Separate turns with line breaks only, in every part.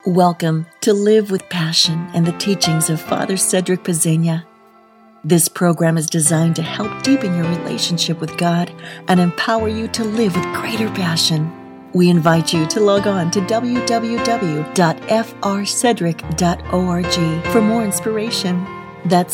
Welcome to Live with Passion and the teachings of Father Cedric Pezzegna. This program is designed to help deepen your relationship with God and empower you to live with greater passion. We invite you to log on to www.frcedric.org for more inspiration. That's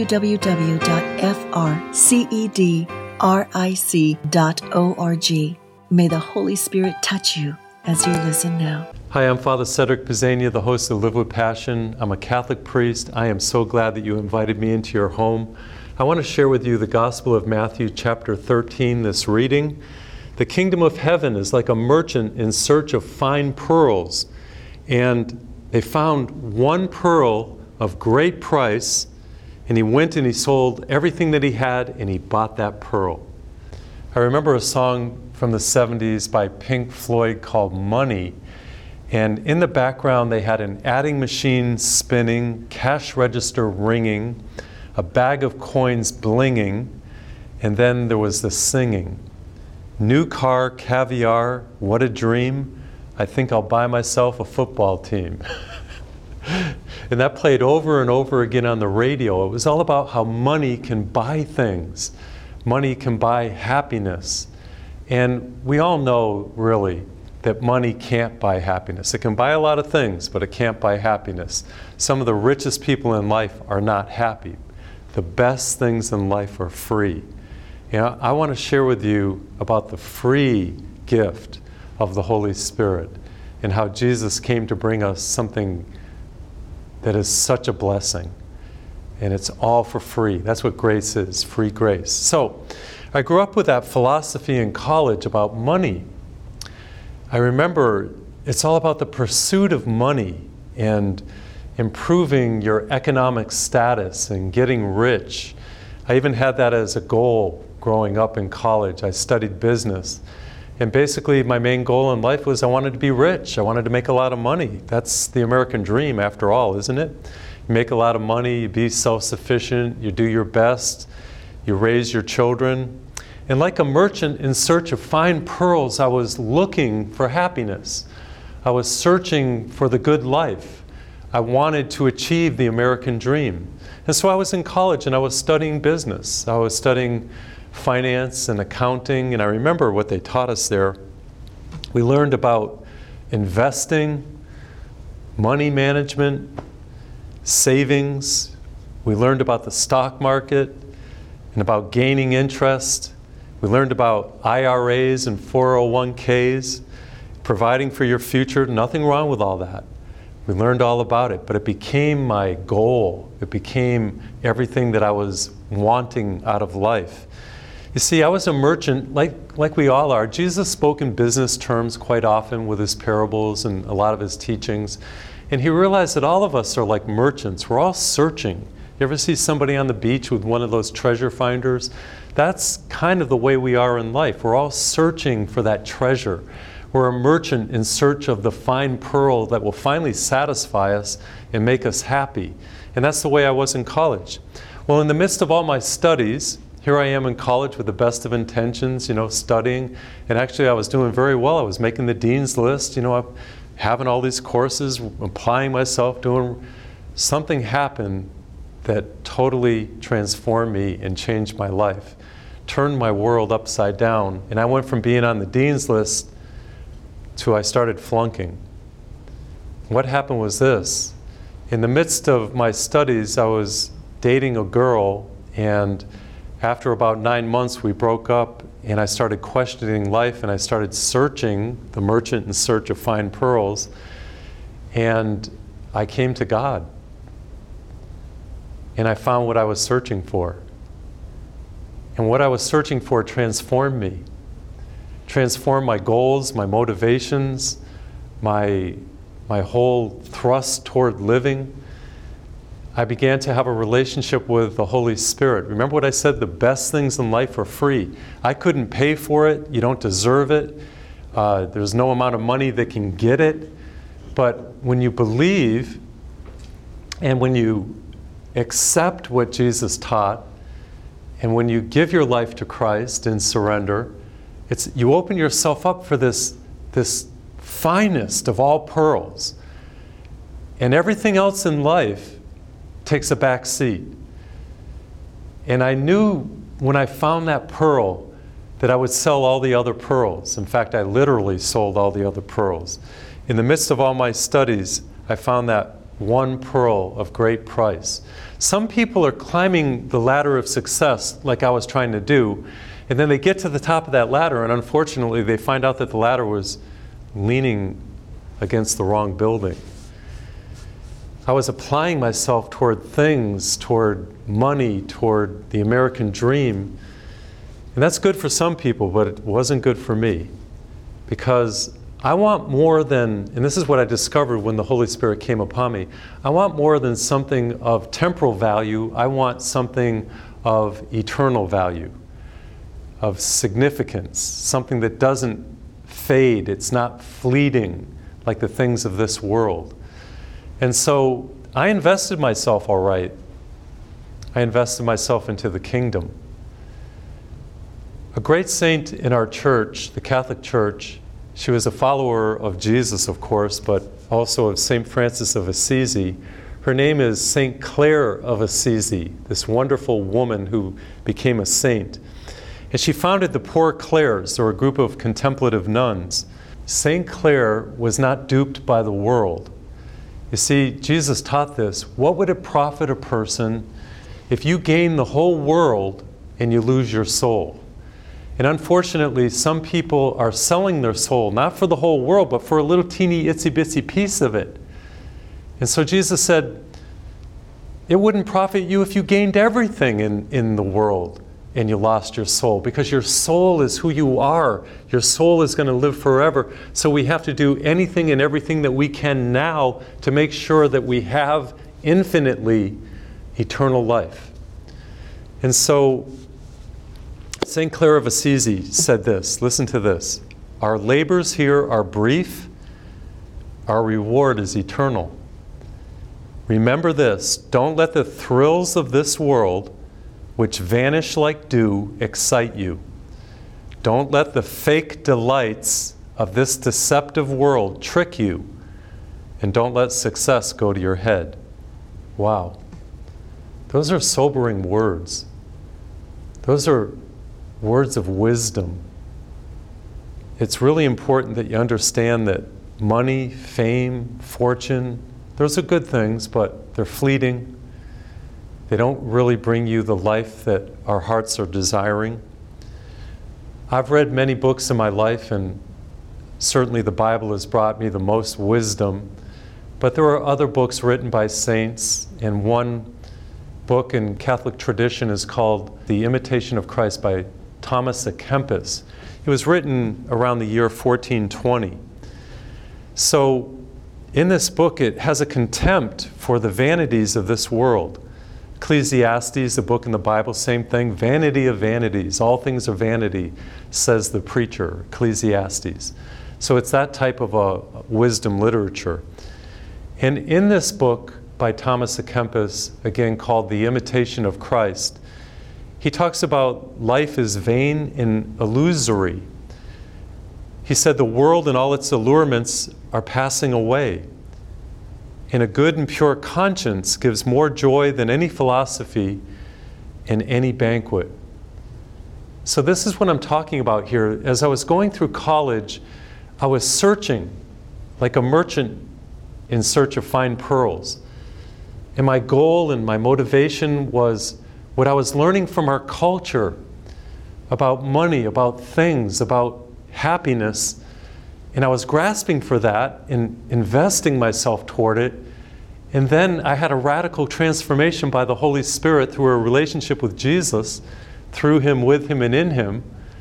www.frcedric.org. May the Holy Spirit touch you as you listen now.
Hi, I'm Father Cedric Pezzegna, the host of Live with Passion. I'm a Catholic priest. I am so glad that you invited me into your home. I want to share with you the Gospel of Matthew, chapter 13, this reading. The kingdom of heaven is like a merchant in search of fine pearls. And they found one pearl of great price, and he went and he sold everything that he had, and he bought that pearl. I remember a song from the 70s by Pink Floyd called Money. And in the background, they had an adding machine spinning, cash register ringing, a bag of coins blinging, and then there was the singing. New car, caviar, what a dream. I think I'll buy myself a football team. And that played over and over again on the radio. It was all about how money can buy things. Money can buy happiness. And we all know, really, that money can't buy happiness. It can buy a lot of things, but it can't buy happiness. Some of the richest people in life are not happy. The best things in life are free. You know, I want to share with you about the free gift of the Holy Spirit and how Jesus came to bring us something that is such a blessing. And it's all for free. That's what grace is, free grace. So, I grew up with that philosophy in college about money. I remember it's all about the pursuit of money and improving your economic status and getting rich. I even had that as a goal growing up in college. I studied business. And basically my main goal in life was I wanted to be rich. I wanted to make a lot of money. That's the American dream after all, isn't it? You make a lot of money, you be self-sufficient, you do your best, you raise your children. And like a merchant in search of fine pearls, I was looking for happiness. I was searching for the good life. I wanted to achieve the American dream. And so I was in college and I was studying business. I was studying finance and accounting, and I remember what they taught us there. We learned about investing, money management, savings. We learned about the stock market and about gaining interest. We learned about IRAs and 401ks, providing for your future. Nothing wrong with all that. We learned all about it, but it became my goal. It became everything that I was wanting out of life. You see, I was a merchant like we all are. Jesus spoke in business terms quite often with his parables and a lot of his teachings. And he realized that all of us are like merchants. We're all searching. You ever see somebody on the beach with one of those treasure finders? That's kind of the way we are in life. We're all searching for that treasure. We're a merchant in search of the fine pearl that will finally satisfy us and make us happy. And that's the way I was in college. Well, in the midst of all my studies, here I am in college with the best of intentions, studying. And actually I was doing very well. I was making the dean's list, having all these courses, applying myself, doing something happened that totally transformed me and changed my life, turned my world upside down. And I went from being on the dean's list to I started flunking. What happened was this. In the midst of my studies, I was dating a girl, and after about 9 months, we broke up, and I started questioning life, and I started searching, the merchant in search of fine pearls, and I came to God. And I found what I was searching for. And what I was searching for transformed me. Transformed my goals, my motivations, my whole thrust toward living. I began to have a relationship with the Holy Spirit. Remember what I said? The best things in life are free. I couldn't pay for it. You don't deserve it. There's no amount of money that can get it. But when you believe and when you accept what Jesus taught, and when you give your life to Christ in surrender, you open yourself up for this finest of all pearls. And everything else in life takes a back seat. And I knew when I found that pearl that I would sell all the other pearls. In fact, I literally sold all the other pearls. In the midst of all my studies, I found that one pearl of great price. Some people are climbing the ladder of success like I was trying to do, and then they get to the top of that ladder, and unfortunately they find out that the ladder was leaning against the wrong building. I was applying myself toward things, toward money, toward the American dream. And that's good for some people, but it wasn't good for me. Because I want more than, and this is what I discovered when the Holy Spirit came upon me, I want more than something of temporal value. I want something of eternal value, of significance, something that doesn't fade. It's not fleeting like the things of this world. And so I invested myself all right. I invested myself into the kingdom. A great saint in our church, the Catholic Church, she was a follower of Jesus, of course, but also of St. Francis of Assisi. Her name is St. Clare of Assisi, this wonderful woman who became a saint. And she founded the Poor Clares, or a group of contemplative nuns. St. Clare was not duped by the world. You see, Jesus taught this. What would it profit a person if you gain the whole world and you lose your soul? And unfortunately, some people are selling their soul, not for the whole world, but for a little teeny itsy bitsy piece of it. And so Jesus said, it wouldn't profit you if you gained everything in the world and you lost your soul, because your soul is who you are. Your soul is going to live forever. So we have to do anything and everything that we can now to make sure that we have infinitely eternal life. And so St. Clare of Assisi said this, listen to this, our labors here are brief, our reward is eternal. Remember this, don't let the thrills of this world, which vanish like dew, excite you. Don't let the fake delights of this deceptive world trick you, and don't let success go to your head. Wow. Those are sobering words. Those are words of wisdom. It's really important that you understand that money, fame, fortune, those are good things, but they're fleeting. They don't really bring you the life that our hearts are desiring. I've read many books in my life, and certainly the Bible has brought me the most wisdom. But there are other books written by saints, and one book in Catholic tradition is called The Imitation of Christ by Thomas à Kempis. It was written around the year 1420. So in this book, it has a contempt for the vanities of this world. Ecclesiastes, the book in the Bible, same thing. Vanity of vanities. All things are vanity, says the preacher, Ecclesiastes. So it's that type of a wisdom literature. And in this book by Thomas à Kempis, again called The Imitation of Christ, he talks about life is vain and illusory. He said the world and all its allurements are passing away. And a good and pure conscience gives more joy than any philosophy and any banquet. So this is what I'm talking about here. As I was going through college, I was searching like a merchant in search of fine pearls. And my goal and my motivation was what I was learning from our culture about money, about things, about happiness. And I was grasping for that and investing myself toward it. And then I had a radical transformation by the Holy Spirit through a relationship with Jesus, through Him, with Him, and in Him.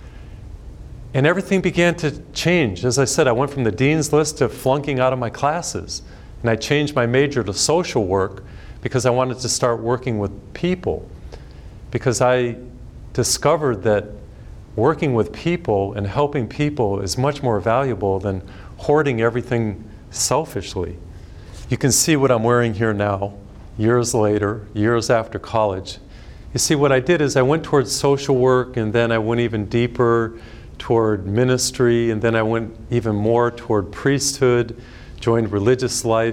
And everything began to change. As I said, I went from the dean's list to flunking out of my classes. And I changed my major to social work because I wanted to start working with people. Because I discovered that working with people and helping people is much more valuable than hoarding everything selfishly. You can see what I'm wearing here now, years later, years after college. You see, what I did is I went towards social work, and then I went even deeper toward ministry, and then I went even more toward priesthood, joined religious life,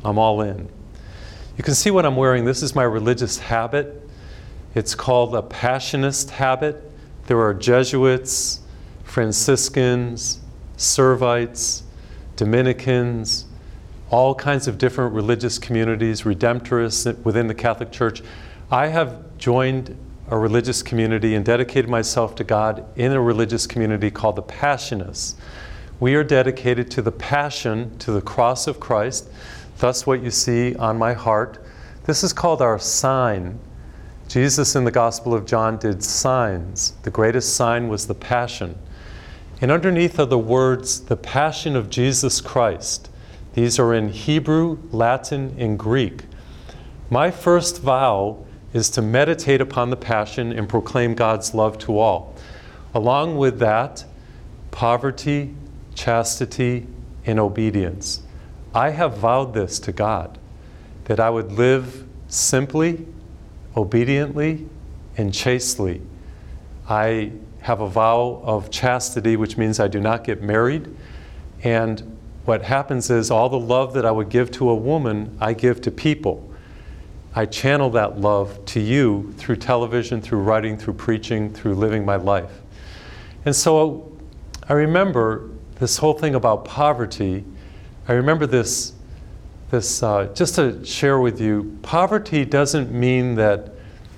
I'm all in. You can see what I'm wearing. This is my religious habit. It's called a Passionist habit. There are Jesuits, Franciscans, Servites, Dominicans, all kinds of different religious communities, Redemptorists within the Catholic Church. I have joined a religious community and dedicated myself to God in a religious community called the Passionists. We are dedicated to the Passion, to the cross of Christ. Thus what you see on my heart. This is called our sign. Jesus in the Gospel of John did signs. The greatest sign was the Passion. And underneath are the words, the Passion of Jesus Christ. These are in Hebrew, Latin, and Greek. My first vow is to meditate upon the Passion and proclaim God's love to all. Along with that, poverty, chastity, and obedience. I have vowed this to God, that I would live simply, obediently, and chastely. I have a vow of chastity, which means I do not get married. And what happens is all the love that I would give to a woman, I give to people. I channel that love to you through television, through writing, through preaching, through living my life. And so I remember this whole thing about poverty. I remember this just to share with you, poverty doesn't mean that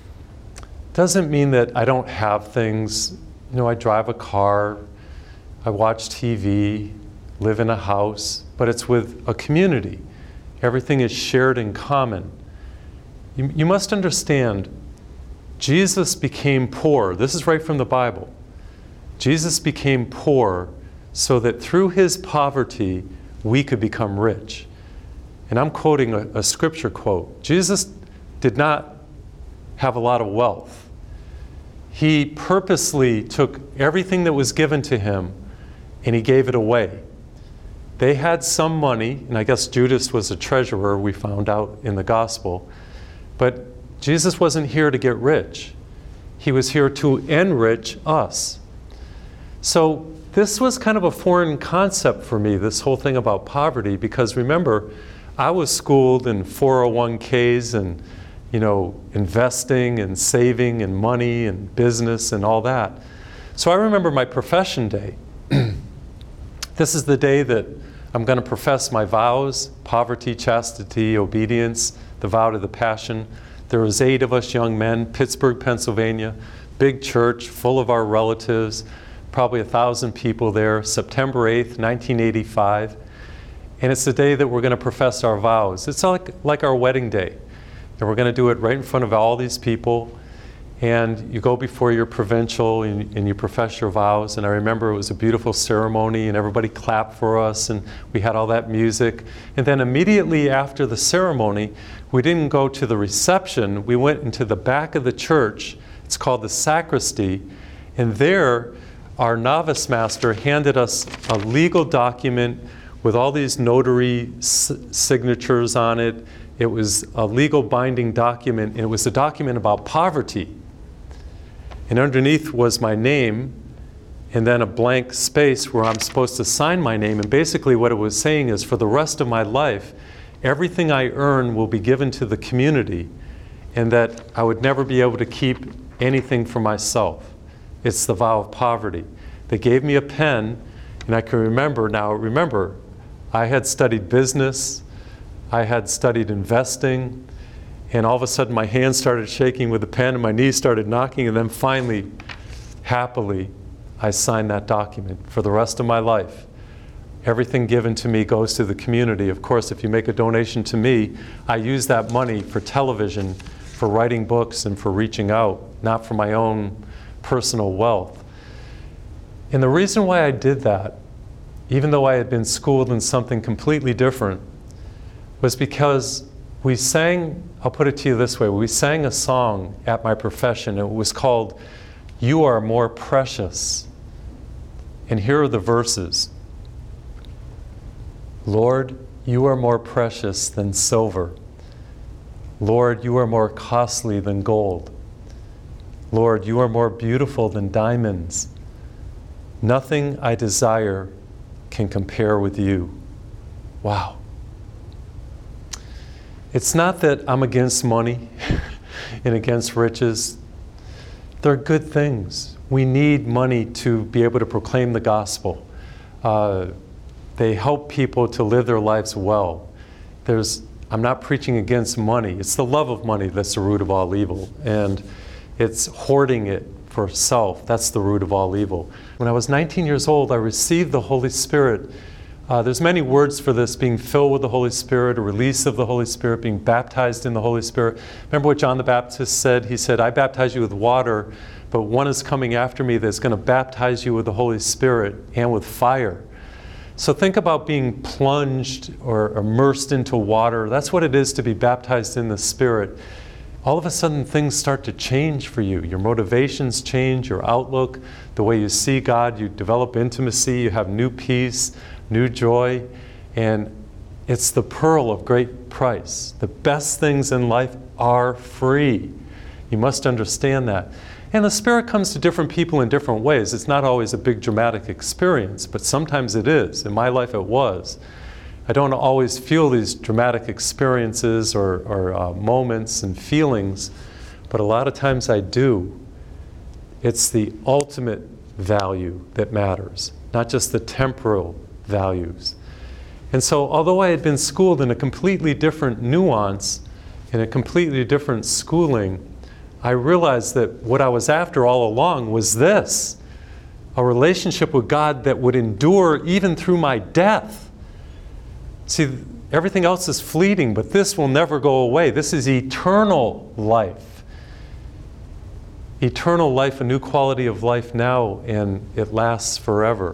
I don't have things. You know, I drive a car, I watch TV, live in a house, but it's with a community. Everything is shared in common. You must understand, Jesus became poor. This is right from the Bible. Jesus became poor so that through his poverty, we could become rich. And I'm quoting a scripture quote. Jesus did not have a lot of wealth. He purposely took everything that was given to him and he gave it away. They had some money, and I guess Judas was a treasurer, we found out in the gospel. But Jesus wasn't here to get rich. He was here to enrich us. So this was kind of a foreign concept for me, this whole thing about poverty, because remember, I was schooled in 401ks and, you know, investing and saving and money and business and all that. So I remember my profession day. This is the day that I'm going to profess my vows: poverty, chastity, obedience, the vow to the Passion. There was 8 of us young men, Pittsburgh, Pennsylvania, big church, full of our relatives, probably 1,000 people there, September 8th, 1985. And it's the day that we're going to profess our vows. It's like our wedding day. And we're going to do it right in front of all these people. And you go before your provincial and you profess your vows. And I remember it was a beautiful ceremony and everybody clapped for us and we had all that music. And then immediately after the ceremony, we didn't go to the reception. We went into the back of the church. It's called the sacristy. And there, our novice master handed us a legal document with all these notary signatures on it. It was a legal binding document, and it was a document about poverty. And underneath was my name, and then a blank space where I'm supposed to sign my name. And basically what it was saying is, for the rest of my life, everything I earn will be given to the community, and that I would never be able to keep anything for myself. It's the vow of poverty. They gave me a pen, and I can remember, I had studied business, I had studied investing, and all of a sudden my hands started shaking with the pen and my knees started knocking, and then finally, happily, I signed that document for the rest of my life. Everything given to me goes to the community. Of course, if you make a donation to me, I use that money for television, for writing books, and for reaching out, not for my own personal wealth. And the reason why I did that, even though I had been schooled in something completely different, was because we sang, I'll put it to you this way, we sang a song at my profession. It was called, "You Are More Precious." And here are the verses. Lord, you are more precious than silver. Lord, you are more costly than gold. Lord, you are more beautiful than diamonds. Nothing I desire can compare with you. Wow. It's not that I'm against money and against riches. They're good things. We need money to be able to proclaim the gospel. They help people to live their lives well. I'm not preaching against money. It's the love of money that's the root of all evil. And it's hoarding it for self. That's the root of all evil. When I was 19 years old, I received the Holy Spirit. There's many words for this: being filled with the Holy Spirit, a release of the Holy Spirit, being baptized in the Holy Spirit. Remember what John the Baptist said? He said, I baptize you with water, but one is coming after me that's going to baptize you with the Holy Spirit and with fire. So think about being plunged or immersed into water. That's what it is to be baptized in the Spirit. All of a sudden things start to change for you. Your motivations change, your outlook, the way you see God, you develop intimacy, you have new peace, new joy, and it's the pearl of great price. The best things in life are free. You must understand that. And the Spirit comes to different people in different ways. It's not always a big dramatic experience, but sometimes it is. In my life it was. I don't always feel these dramatic experiences or moments and feelings, but a lot of times I do. It's the ultimate value that matters, not just the temporal values. And so although I had been schooled in a completely different nuance, in a completely different schooling, I realized that what I was after all along was this: a relationship with God that would endure even through my death. See, everything else is fleeting, but this will never go away. This is eternal life. Eternal life, a new quality of life now, and it lasts forever.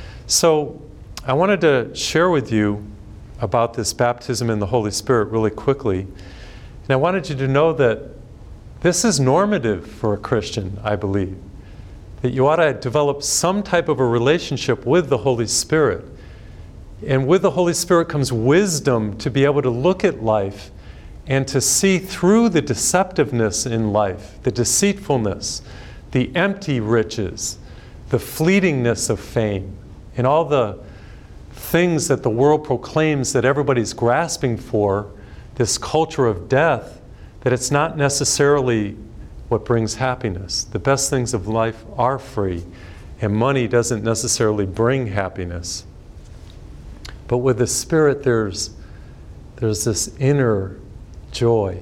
So I wanted to share with you about this baptism in the Holy Spirit really quickly. And I wanted you to know that this is normative for a Christian, I believe. That you ought to develop some type of a relationship with the Holy Spirit. And with the Holy Spirit comes wisdom to be able to look at life and to see through the deceptiveness in life, the deceitfulness, the empty riches, the fleetingness of fame, and all the things that the world proclaims that everybody's grasping for, this culture of death, that it's not necessarily what brings happiness. The best things of life are free, and money doesn't necessarily bring happiness. But with the Spirit, there's this inner joy,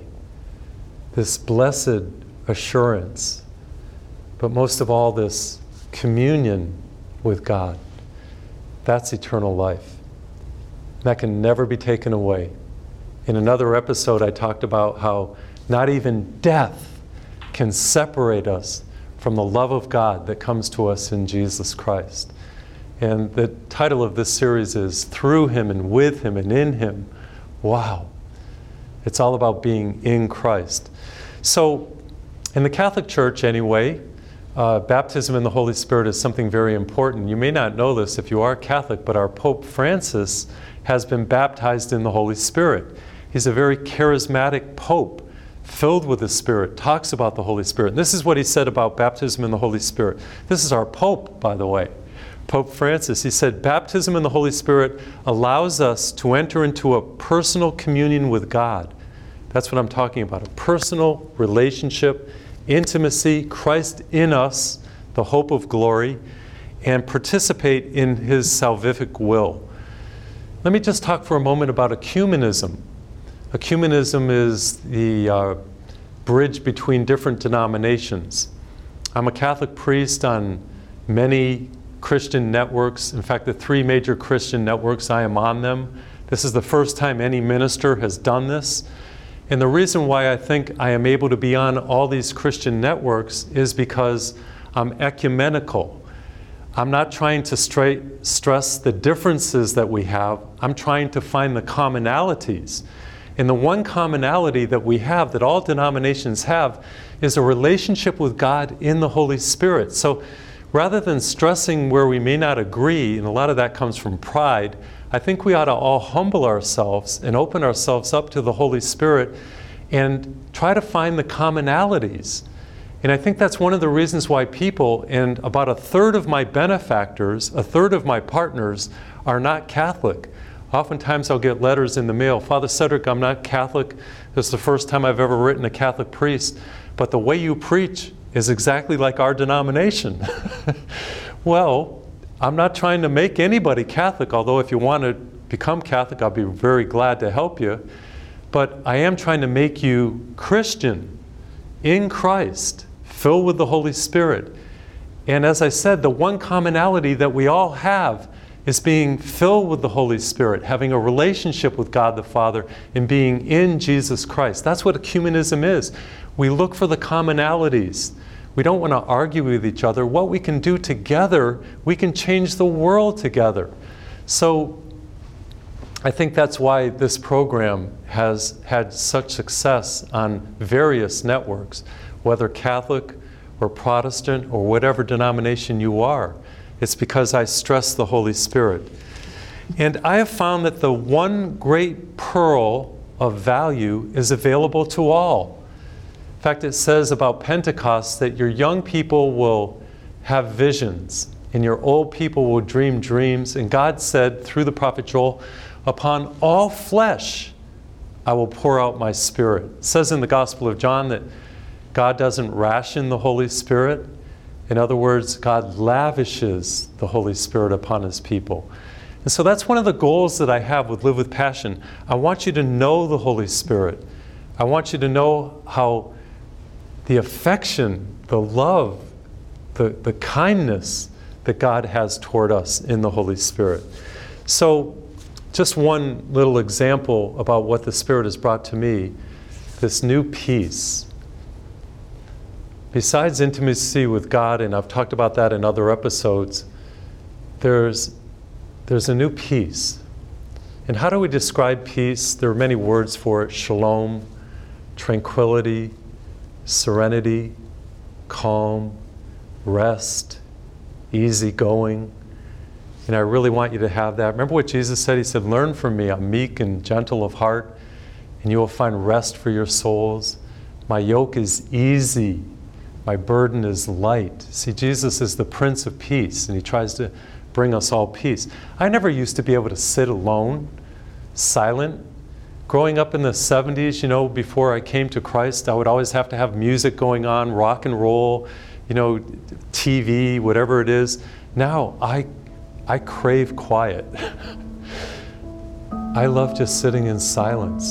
this blessed assurance, but most of all, this communion with God. That's eternal life. That can never be taken away. In another episode, I talked about how not even death can separate us from the love of God that comes to us in Jesus Christ. And the title of this series is Through Him and With Him and in Him. Wow. It's all about being in Christ. So, in the Catholic Church anyway, baptism in the Holy Spirit is something very important. You may not know this if you are Catholic, but our Pope Francis has been baptized in the Holy Spirit. He's a very charismatic Pope, filled with the Spirit, talks about the Holy Spirit. And this is what he said about baptism in the Holy Spirit. This is our Pope, by the way, Pope Francis. He said, baptism in the Holy Spirit allows us to enter into a personal communion with God. That's what I'm talking about, a personal relationship, intimacy, Christ in us, the hope of glory, and participate in His salvific will. Let me just talk for a moment about ecumenism. Ecumenism is the bridge between different denominations. I'm a Catholic priest on many Christian networks. In fact, the 3 major Christian networks, I am on them. This is the first time any minister has done this. And the reason why I think I am able to be on all these Christian networks is because I'm ecumenical. I'm not trying to stress the differences that we have. I'm trying to find the commonalities. And the one commonality that we have, that all denominations have, is a relationship with God in the Holy Spirit. So rather than stressing where we may not agree, and a lot of that comes from pride, I think we ought to all humble ourselves and open ourselves up to the Holy Spirit and try to find the commonalities. And I think that's one of the reasons why people, and about a third of my benefactors, a third of my partners, are not Catholic. Oftentimes I'll get letters in the mail. Father Cedric, I'm not Catholic. This is the first time I've ever written a Catholic priest, but the way you preach is exactly like our denomination. Well, I'm not trying to make anybody Catholic, although if you want to become Catholic, I'll be very glad to help you. But I am trying to make you Christian in Christ, filled with the Holy Spirit. And as I said, the one commonality that we all have is being filled with the Holy Spirit, having a relationship with God the Father, and being in Jesus Christ. That's what ecumenism is. We look for the commonalities. We don't want to argue with each other. What we can do together, we can change the world together. So I think that's why this program has had such success on various networks, whether Catholic or Protestant or whatever denomination you are. It's because I stress the Holy Spirit. And I have found that the one great pearl of value is available to all. In fact, it says about Pentecost that your young people will have visions and your old people will dream dreams. And God said through the prophet Joel, upon all flesh I will pour out my Spirit. It says in the Gospel of John that God doesn't ration the Holy Spirit. In other words, God lavishes the Holy Spirit upon His people. And so that's one of the goals that I have with Live with Passion. I want you to know the Holy Spirit. I want you to know how the affection, the love, the kindness that God has toward us in the Holy Spirit. So just one little example about what the Spirit has brought to me, this new peace. Besides intimacy with God, and I've talked about that in other episodes, there's a new peace. And how do we describe peace? There are many words for it: shalom, tranquility, serenity, calm, rest, easygoing. And I really want you to have that. Remember what Jesus said? He said, learn from me. I'm meek and gentle of heart, and you will find rest for your souls. My yoke is easy. My burden is light. See, Jesus is the Prince of Peace, and He tries to bring us all peace. I never used to be able to sit alone, silent. Growing up in the 70s, before I came to Christ, I would always have to have music going on, rock and roll, TV, whatever it is. Now, I crave quiet. I love just sitting in silence.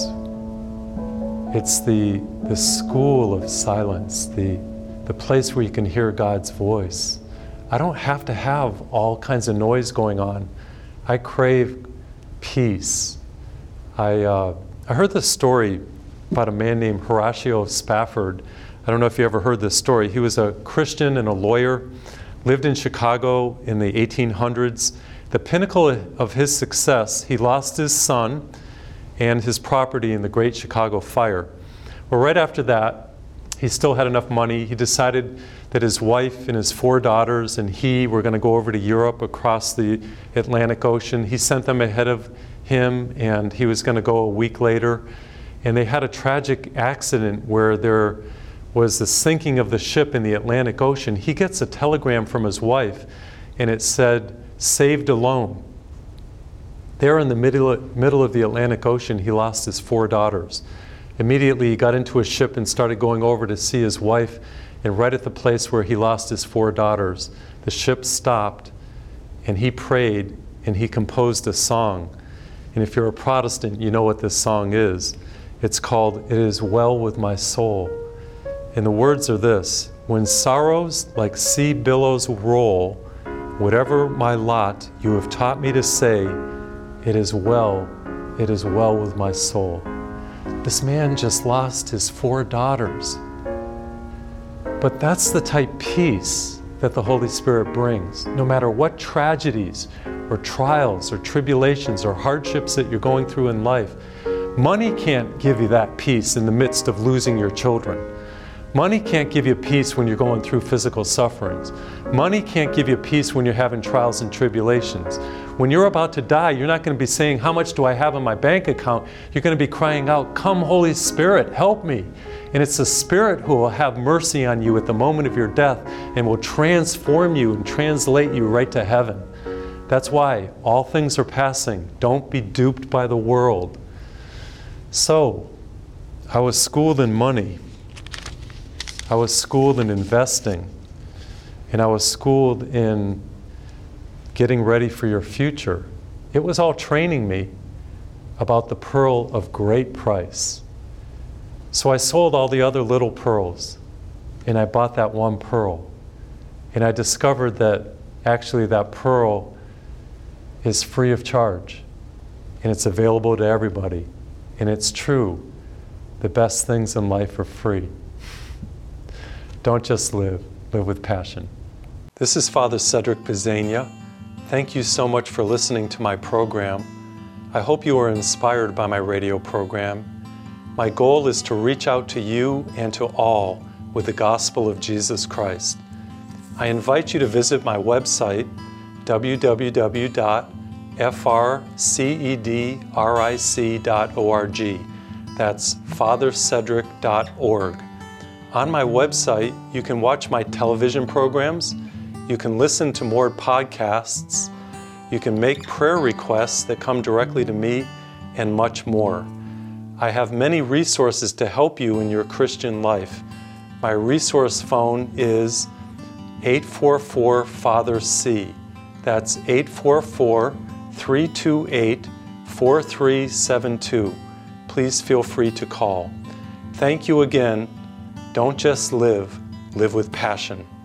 It's the school of silence, the place where you can hear God's voice. I don't have to have all kinds of noise going on. I crave peace. I heard this story about a man named Horatio Spafford. I don't know if you ever heard this story. He was a Christian and a lawyer, lived in Chicago in the 1800s. The pinnacle of his success, he lost his son and his property in the Great Chicago Fire. Well, right after that, he still had enough money. He decided that his wife and his 4 daughters and he were going to go over to Europe across the Atlantic Ocean. He sent them ahead of him, and he was going to go a week later. And they had a tragic accident where there was the sinking of the ship in the Atlantic Ocean. He gets a telegram from his wife, and it said, saved alone. There in the middle of the Atlantic Ocean, he lost his 4 daughters. Immediately he got into a ship and started going over to see his wife, and right at the place where he lost his 4 daughters, the ship stopped, and he prayed, and he composed a song. And if you're a Protestant, you know what this song is. It's called, It Is Well With My Soul. And the words are this: when sorrows like sea billows roll, whatever my lot, you have taught me to say, it is well with my soul. This man just lost his 4 daughters. But that's the type of peace that the Holy Spirit brings. No matter what tragedies or trials or tribulations or hardships that you're going through in life, money can't give you that peace in the midst of losing your children. Money can't give you peace when you're going through physical sufferings. Money can't give you peace when you're having trials and tribulations. When you're about to die, you're not going to be saying, how much do I have in my bank account? You're going to be crying out, come Holy Spirit, help me. And it's the Spirit who will have mercy on you at the moment of your death and will transform you and translate you right to heaven. That's why all things are passing. Don't be duped by the world. So, I was schooled in money. I was schooled in investing. And I was schooled in getting ready for your future. It was all training me about the pearl of great price. So I sold all the other little pearls, and I bought that one pearl. And I discovered that actually that pearl is free of charge, and it's available to everybody. And it's true, the best things in life are free. Don't just live with passion. This is Father Cedric Pisania. Thank you so much for listening to my program. I hope you are inspired by my radio program. My goal is to reach out to you and to all with the gospel of Jesus Christ. I invite you to visit my website, www.frcedric.org. That's fathercedric.org. On my website, you can watch my television programs, you can listen to more podcasts, you can make prayer requests that come directly to me, and much more. I have many resources to help you in your Christian life. My resource phone is 844-FATHER-C. That's 844-328-4372. Please feel free to call. Thank you again. Don't just live with passion.